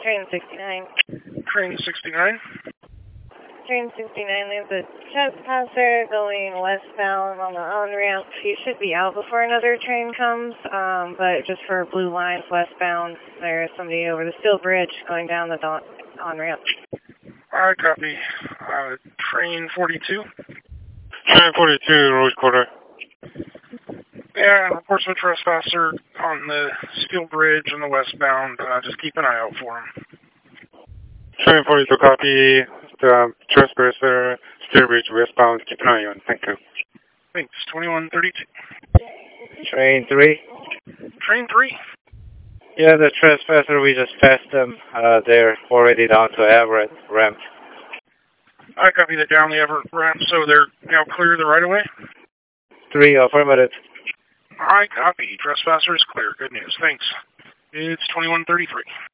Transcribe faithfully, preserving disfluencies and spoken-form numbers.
Train sixty-nine. Train sixty-nine. Train sixty-nine, there's a trespasser going westbound on the on-ramp. He should be out before another train comes, um, but just for blue lines westbound, there's somebody over the steel bridge going down the on-ramp. Alright, copy. Uh, train forty-two. Train forty-two, Rouge Quarter. Yeah, reports of a trespasser on the steel bridge on the westbound. Uh, just keep an eye out for him. Train forty-two, copy. The trespasser, steel bridge westbound. Keep an eye on. Thank you. Thanks. twenty-one thirty-two. Train three. Train three. Yeah, the trespasser, we just passed them. Uh, they're already down to Everett ramp. I copy that down the Everett ramp, so they're now clear the right of way? Three, affirmative. I copy. Trespasser is clear. Good news. Thanks. It's twenty-one thirty-three.